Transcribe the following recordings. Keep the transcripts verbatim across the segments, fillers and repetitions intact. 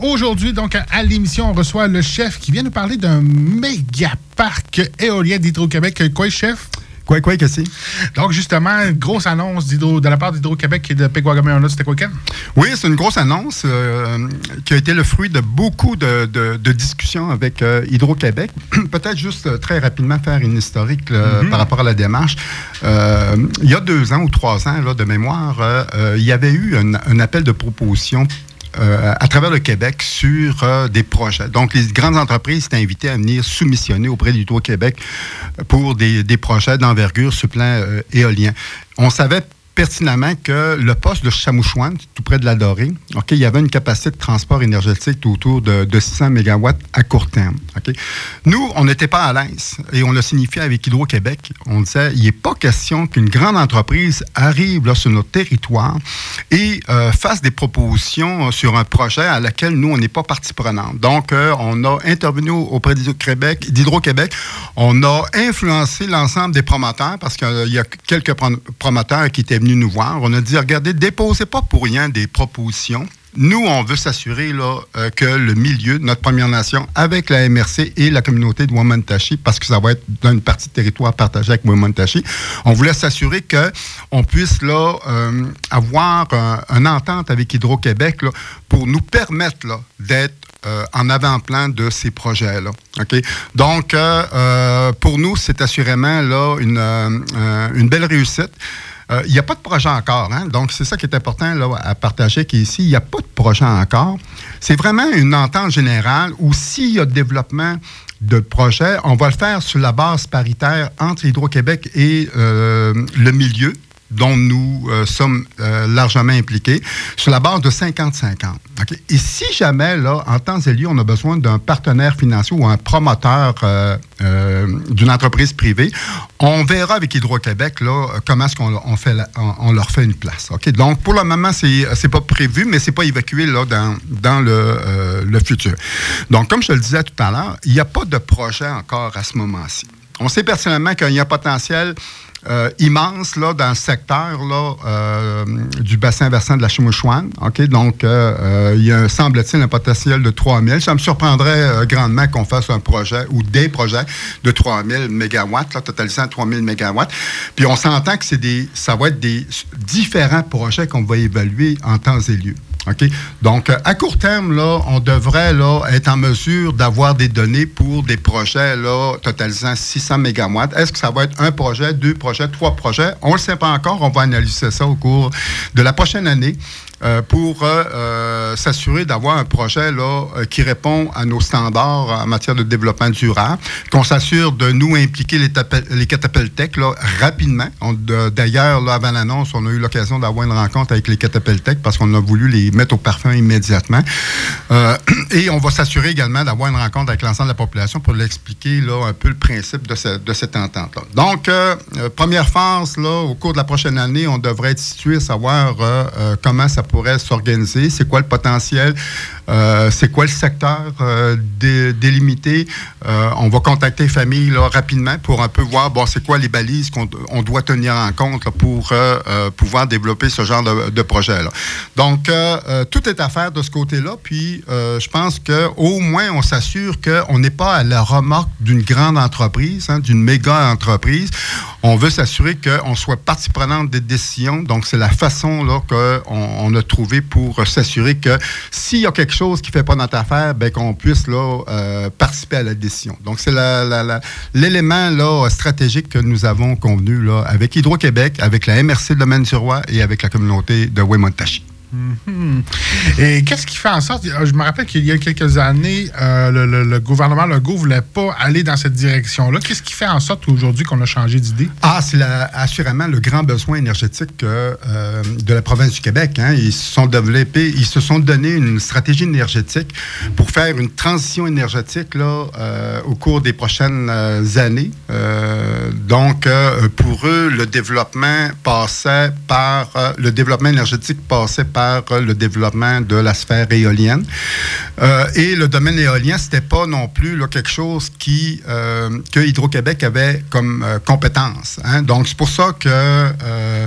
Aujourd'hui, donc, à l'émission, on reçoit le chef qui vient nous parler d'un méga parc éolien d'Hydro-Québec. Quoi, chef? Quoi, quoi, que c'est? Donc, justement, une grosse annonce de la part d'Hydro-Québec et de Pegwagaméona, c'était quoi, Ken? Oui, c'est une grosse annonce euh, qui a été le fruit de beaucoup de, de, de discussions avec euh, Hydro-Québec. Peut-être juste euh, très rapidement faire une historique là, mm-hmm. par rapport à la démarche. Euh, il y a deux ans ou trois ans, là, de mémoire, euh, il y avait eu un, un appel de proposition Euh, à travers le Québec sur euh, des projets. Donc, les grandes entreprises étaient invitées à venir soumissionner auprès d'Hydro-Québec pour des, des projets d'envergure sur plan euh, éolien. On savait pertinemment que le poste de Chamouchouane, tout près de la Dorée, okay, il y avait une capacité de transport énergétique autour de, de six cents mégawatts à court terme. Okay. Nous, on n'était pas à l'aise et on l'a signifié avec Hydro-Québec. On disait, il n'est pas question qu'une grande entreprise arrive là, sur notre territoire et euh, fasse des propositions sur un projet à laquelle nous, on n'est pas partie prenante. Donc, euh, on a intervenu auprès d'Hydro-Québec, d'Hydro-Québec. On a influencé l'ensemble des promoteurs parce qu'il euh, y a quelques prom- promoteurs qui étaient venus nous voir. On a dit, regardez, déposez pas pour rien des propositions. Nous, on veut s'assurer là, euh, que le milieu, notre Première Nation, avec la M R C et la communauté de Wamantashi, parce que ça va être dans une partie de territoire partagée avec Wamantashi, on voulait s'assurer qu'on puisse là, euh, avoir un, une entente avec Hydro-Québec là, pour nous permettre là, d'être euh, en avant-plan de ces projets-là. Okay? Donc, euh, euh, pour nous, c'est assurément là, une, euh, une belle réussite. Il n'y euh, a pas de projet encore, hein? Donc c'est ça qui est important là, à partager qu'ici. Il n'y a pas de projet encore. C'est vraiment une entente générale où s'il y a développement de projet, on va le faire sur la base paritaire entre Hydro-Québec et euh, le milieu, dont nous euh, sommes euh, largement impliqués, sur la base de cinquante cinquante. Okay? Et si jamais, là, en temps et lieu, on a besoin d'un partenaire financier ou un promoteur euh, euh, d'une entreprise privée, on verra avec Hydro-Québec là, comment est-ce qu'on on fait la, on, on leur fait une place. Okay? Donc, pour le moment, c'est, c'est pas prévu, mais c'est pas évacué là, dans, dans le, euh, le futur. Donc, comme je te le disais tout à l'heure, il n'y a pas de projet encore à ce moment-ci. On sait personnellement qu'il y a un potentiel Euh, immense là, dans le secteur là, euh, du bassin versant de la Chamouchouane. Okay? Donc, euh, euh, il y a, semble-t-il, un potentiel de trois mille. Ça me surprendrait euh, grandement qu'on fasse un projet ou des projets de trois mille mégawatts, là, totalisant trois mille mégawatts. Puis, on s'entend que c'est des, ça va être des différents projets qu'on va évaluer en temps et lieu. Okay? Donc, à court terme, là, on devrait là, être en mesure d'avoir des données pour des projets là, totalisant six cents mégawatts. Est-ce que ça va être un projet, deux projets, trois projets? On ne le sait pas encore. On va analyser ça au cours de la prochaine année euh, pour euh, euh, s'assurer d'avoir un projet là, euh, qui répond à nos standards en matière de développement durable, qu'on s'assure de nous impliquer les, tapel- les Catapeltech là, rapidement. On, de, d'ailleurs, là, avant l'annonce, on a eu l'occasion d'avoir une rencontre avec les Catapeltech parce qu'on a voulu les mettre au parfum immédiatement. Euh, et on va s'assurer également d'avoir une rencontre avec l'ensemble de la population pour l'expliquer là, un peu le principe de, ce, de cette entente-là. Donc, euh, euh, première phase, là, au cours de la prochaine année, on devrait être situé à savoir euh, euh, comment ça pourrait s'organiser, c'est quoi le potentiel, euh, c'est quoi le secteur euh, dé, délimité. Euh, on va contacter les familles là, rapidement pour un peu voir bon, c'est quoi les balises qu'on on doit tenir en compte là, pour euh, euh, pouvoir développer ce genre de, de projet-là. Donc, euh, euh, tout est à faire de ce côté-là, puis euh, je pense qu'au moins, on s'assure qu'on n'est pas à la remorque d'une grande entreprise, hein, d'une méga entreprise. On veut s'assurer qu'on soit partie prenante des décisions, donc c'est la façon là, qu'on on a trouvé pour s'assurer que s'il y a quelque chose qui ne fait pas notre affaire, bien, qu'on puisse là, euh, participer à la décision. Donc, c'est la, la, la, l'élément là, stratégique que nous avons convenu là, avec Hydro-Québec, avec la M R C de Domaine-du-Roi et avec la communauté de Wemontachi. Mm-hmm. Et qu'est-ce qui fait en sorte... Je me rappelle qu'il y a quelques années, euh, le, le, le gouvernement Legault ne voulait pas aller dans cette direction-là. Qu'est-ce qui fait en sorte aujourd'hui qu'on a changé d'idée? Ah, c'est la, assurément le grand besoin énergétique euh, de la province du Québec. Hein. Ils se sont développés, ils se sont donné une stratégie énergétique pour faire une transition énergétique là, euh, au cours des prochaines euh, années. Euh, donc, euh, pour eux, le développement passait par... Euh, le développement énergétique passait par le développement de la sphère éolienne. Euh, et le domaine éolien, ce n'était pas non plus là, quelque chose qui, euh, que Hydro-Québec avait comme euh, compétence. Hein? Donc, c'est pour ça que euh,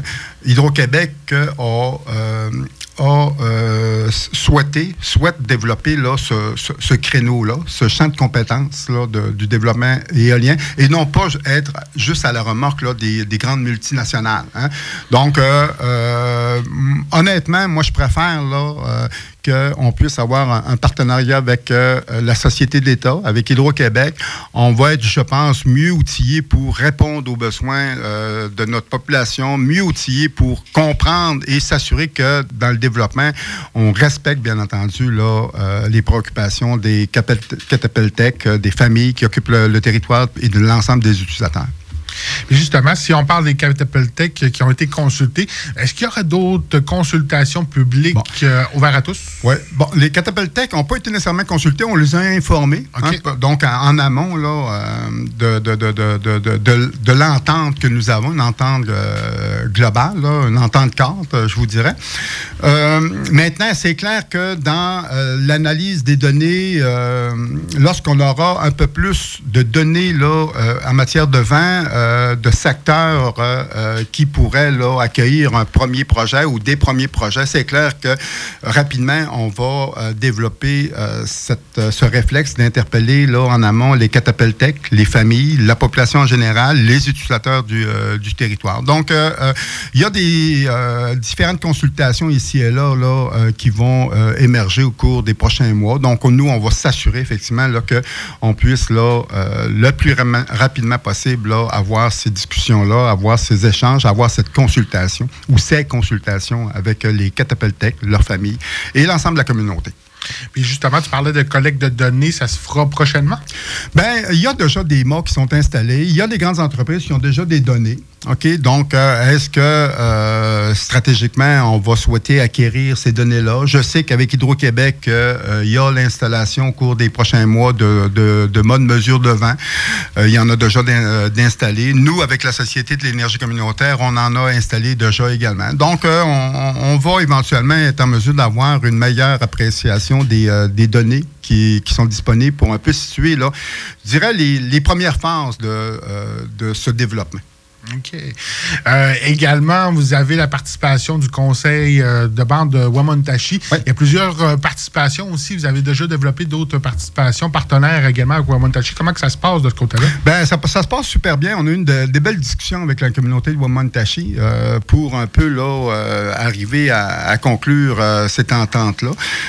Hydro-Québec a... Euh, a euh, souhaité, souhaite développer là, ce, ce, ce créneau-là, ce champ de compétences là, de, du développement éolien, et non pas être juste à la remorque là, des, des grandes multinationales. Hein. Donc, euh, euh, honnêtement, moi, je préfère là, euh, qu'on puisse avoir un, un partenariat avec euh, la Société de l'État, avec Hydro-Québec. On va être, je pense, mieux outillés pour répondre aux besoins euh, de notre population, mieux outillés pour comprendre et s'assurer que dans le développement, on respecte, bien entendu, là, euh, les préoccupations des Catapeltec, des familles qui occupent le, le territoire et de l'ensemble des utilisateurs. Mais justement, si on parle des Catapeltec qui ont été consultés, est-ce qu'il y aurait d'autres consultations publiques bon. euh, ouvertes à tous? Oui. Bon, les Catapeltec n'ont pas été nécessairement consultés, on les a informés. Okay. Hein, donc, en, en amont là, euh, de, de, de, de, de, de, de, de l'entente que nous avons, une entente euh, globale, là, une entente cadre, je vous dirais. Euh, maintenant, c'est clair que dans euh, l'analyse des données, euh, lorsqu'on aura un peu plus de données là, euh, en matière de vent, euh, de secteurs euh, euh, qui pourraient là, accueillir un premier projet ou des premiers projets, c'est clair que rapidement, on va euh, développer euh, cette, euh, ce réflexe d'interpeller là, en amont les Catapeltec, les familles, la population en général, les utilisateurs du, euh, du territoire. Donc, il euh, euh, y a des euh, différentes consultations ici et là, là euh, qui vont euh, émerger au cours des prochains mois. Donc, nous, on va s'assurer effectivement là, qu'on puisse là, euh, le plus ra- rapidement possible là, avoir ces discussions-là, avoir ces échanges, avoir cette consultation ou ces consultations avec les Catapeltec, leurs familles et l'ensemble de la communauté. Puis justement, tu parlais de collecte de données, ça se fera prochainement? Bien, il y a déjà des mâts qui sont installés. Il y a des grandes entreprises qui ont déjà des données. OK? Donc, euh, est-ce que euh, stratégiquement, on va souhaiter acquérir ces données-là? Je sais qu'avec Hydro-Québec, euh, il y a l'installation au cours des prochains mois de, de, de modes mesure de vent. Euh, il y en a déjà d'in, d'installés. Nous, avec la Société de l'énergie communautaire, on en a installé déjà également. Donc, euh, on, on va éventuellement être en mesure d'avoir une meilleure appréciation Des, euh, des données qui, qui sont disponibles pour un peu situer, là, je dirais, les, les premières phases de, euh, de ce développement. OK. Euh, également, vous avez la participation du conseil euh, de bande de Wamontashi. Oui. Il y a plusieurs euh, participations aussi. Vous avez déjà développé d'autres participations partenaires également avec Wamontashi. Comment que ça se passe de ce côté-là? Bien, ça, ça se passe super bien. On a eu une de, des belles discussions avec la communauté de Wamontashi euh, pour un peu là, euh, arriver à, à conclure euh, cette entente-là.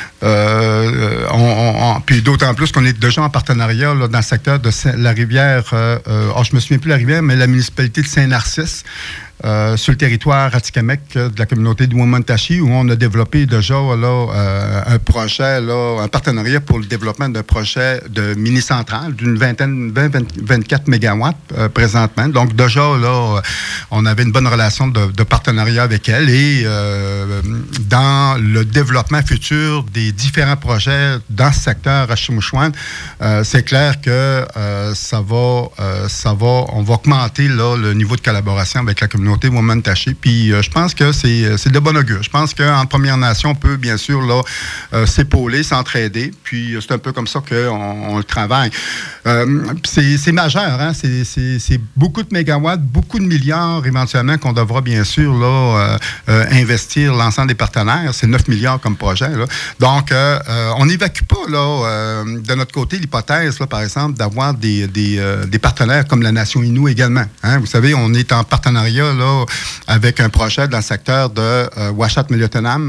Euh, on, on, puis d'autant plus qu'on est déjà en partenariat là, dans le secteur de Saint- la rivière, euh, euh, oh, je me souviens plus de la rivière, mais la municipalité de Saint-Narcisse, euh, sur le territoire Atikamekw de la communauté de Wamontashi, où on a développé déjà là, euh, un projet, là, un partenariat pour le développement d'un projet de mini-centrale d'une vingtaine, vingt, vingt, vingt-quatre mégawatts euh, présentement. Donc déjà, là, on avait une bonne relation de, de partenariat avec elle et euh, dans le développement futur des différents projets dans ce secteur à Shimouchouane, euh, c'est clair que euh, ça va, euh, ça va, on va augmenter là, le niveau de collaboration avec la communauté Wamontashi. Puis euh, je pense que c'est, c'est de bon augure. Je pense qu'en Première Nation, on peut bien sûr là, euh, s'épauler, s'entraider. Puis c'est un peu comme ça qu'on on le travaille. Euh, c'est, c'est majeur, hein? c'est, c'est, c'est beaucoup de mégawatts, beaucoup de milliards éventuellement qu'on devra bien sûr là, euh, euh, investir l'ensemble des partenaires. C'est neuf milliards comme projet. Là. Donc, euh, euh, on n'évacue pas là, euh, de notre côté l'hypothèse, là, par exemple, d'avoir des, des, euh, des partenaires comme la Nation Innu également. Hein? Vous savez, on est en partenariat là, avec un projet dans le secteur de euh, Ouachat-Milliotenam,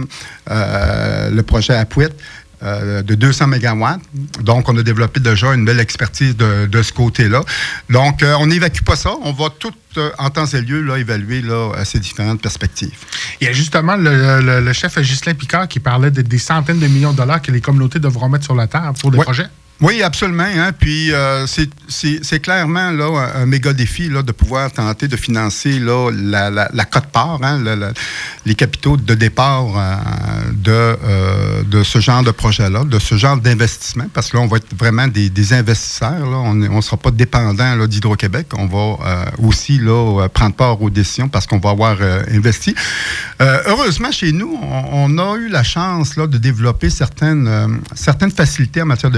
euh, le projet Apuit. Euh, de deux cents mégawatts. Donc, on a développé déjà une belle expertise de, de ce côté-là. Donc, euh, on n'évacue pas ça. On va tout, euh, en temps et lieu, là, évaluer là, ces différentes perspectives. Il y a justement le, le, le chef Ghislain Picard qui parlait de, des centaines de millions de dollars que les communautés devront mettre sur la table pour des ouais. projets. Oui, absolument. Hein? Puis euh, c'est, c'est, c'est clairement là, un, un méga défi là, de pouvoir tenter de financer là, la, la, la cote-part, hein, la, la, les capitaux de départ euh, de, euh, de ce genre de projet-là, de ce genre d'investissement, parce que là, on va être vraiment des, des investisseurs. Là. On ne sera pas dépendant là, d'Hydro-Québec. On va euh, aussi là, prendre part aux décisions parce qu'on va avoir euh, investi. Euh, heureusement, chez nous, on, on a eu la chance là, de développer certaines, euh, certaines facilités en matière de financement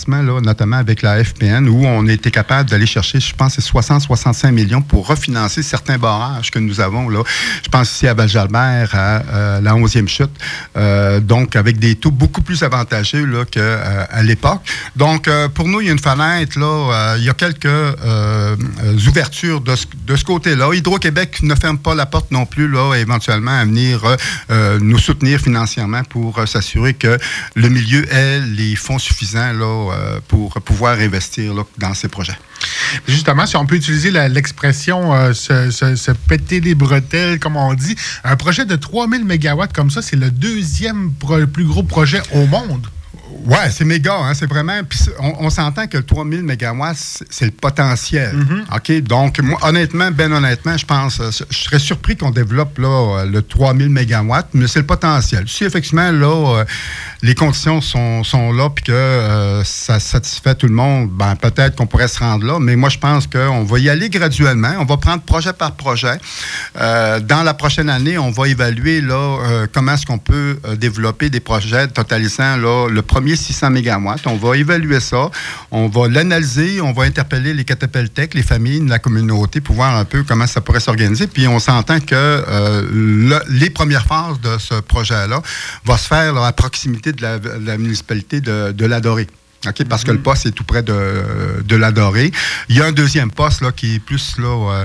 financement, là, notamment avec la F P N, où on a été capable d'aller chercher, je pense, c'est soixante à soixante-cinq millions pour refinancer certains barrages que nous avons. Là. Je pense ici à Val-Jalbert, à euh, la onzième chute, euh, donc avec des taux beaucoup plus avantageux là, qu'à euh, l'époque. Donc, euh, pour nous, il y a une fenêtre, là, euh, il y a quelques euh, ouvertures de ce, de ce côté-là. Hydro-Québec ne ferme pas la porte non plus, là, éventuellement, à venir euh, nous soutenir financièrement pour euh, s'assurer que le milieu ait les fonds suffisants là, euh, pour pouvoir investir là, dans ces projets. Justement, si on peut utiliser la, l'expression euh, se, se, se péter les bretelles, comme on dit, un projet de trois mille mégawatts comme ça, c'est le deuxième pro- plus gros projet au monde. Oui, c'est méga, hein, c'est vraiment... Puis on, on s'entend que le trois mille mégawatts, c'est, c'est le potentiel. Mm-hmm. OK? Donc, moi, honnêtement, ben honnêtement, je pense... Je serais surpris qu'on développe là, le trois mille mégawatts, mais c'est le potentiel. Si, effectivement, là, euh, les conditions sont, sont là puis que euh, ça satisfait tout le monde, ben peut-être qu'on pourrait se rendre là, mais moi, je pense qu'on va y aller graduellement. On va prendre projet par projet. Euh, dans la prochaine année, on va évaluer là, euh, comment est-ce qu'on peut euh, développer des projets totalisant là, le premier six cents mégawatts. On va évaluer ça, on va l'analyser, on va interpeller les Catapeltech, les familles, la communauté pour voir un peu comment ça pourrait s'organiser. Puis on s'entend que euh, le, les premières phases de ce projet-là vont se faire là, à proximité de la, de la municipalité de, de l'Adoré. Okay, parce mm-hmm. que le poste est tout près de, de l'Adoré. Il y a un deuxième poste là, qui est plus là,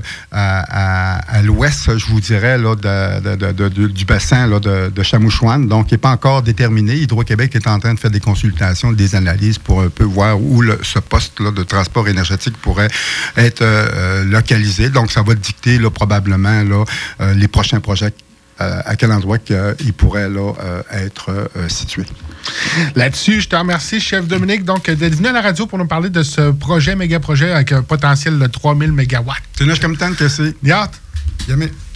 à, à, à l'ouest, je vous dirais, là, de, de, de, de, du bassin là, de, de Chamouchouane, donc qui n'est pas encore déterminé. Hydro-Québec est en train de faire des consultations, des analyses pour un peu voir où le, ce poste là, de transport énergétique pourrait être euh, localisé. Donc, ça va dicter là, probablement là, euh, les prochains projets. Euh, à quel endroit euh, il pourrait là, euh, être euh, situé. Là-dessus, je te remercie, chef Dominique, donc d'être venu à la radio pour nous parler de ce projet, méga projet avec un potentiel de trois mille mégawatts. C'est une comme tant que c'est. Yat. Yamé.